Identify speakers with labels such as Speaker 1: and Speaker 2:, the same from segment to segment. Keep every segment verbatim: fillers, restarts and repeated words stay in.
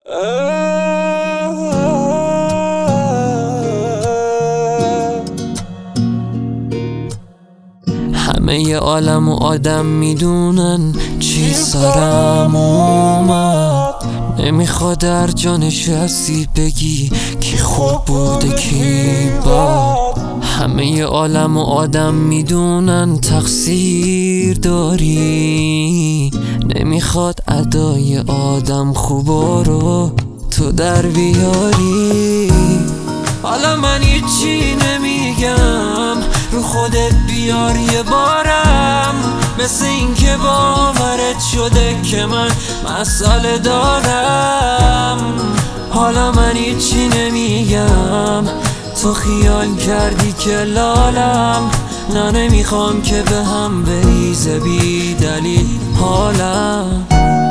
Speaker 1: همه عالم و آدم میدونن چی سرم اومد، نمیخواد در جانش هستی بگی کی خوب بوده کی بد. همه عالم و آدم میدونن تقصیر داری، نمیخواد ادای آدم خوبا رو تو در بیاری. حالا من هیچی نمیگم، رو خودت بیار یه بارم، مثل این که باورت شده که من مسئله دارم. حالا من هیچی نمیگم، تو خیال کردی که لالم، نه نمیخوام که به هم بریزه بی دلیل حالم.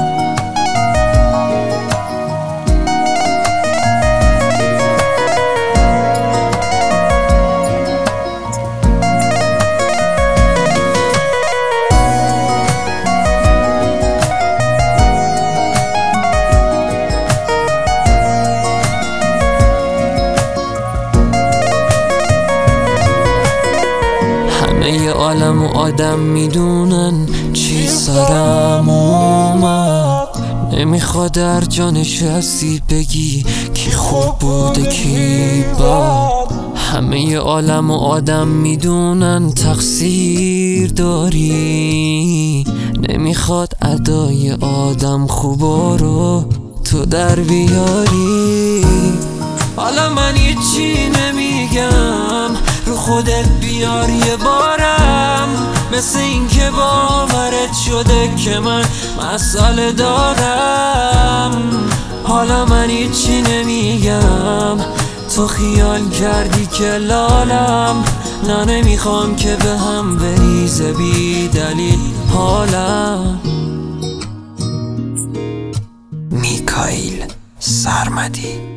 Speaker 1: همه عالم و آدم میدونن چی سرم اومد، نمیخواد در جانش هستی بگی کی خوب بوده کی بد. همه عالم و آدم میدونن تقصیر داری، نمیخواد ادای آدم خوبا رو تو در بیاری. حالا من هیچی نمیگم، رو خودت بیار یه بارم، مثل این که باورت شده که من مسئله دارم. حالا من هیچی نمیگم، تو خیال کردی که لالم، نه نمیخوام که به هم بریزه بی دلیل حالم.
Speaker 2: میکائیل سرمدی.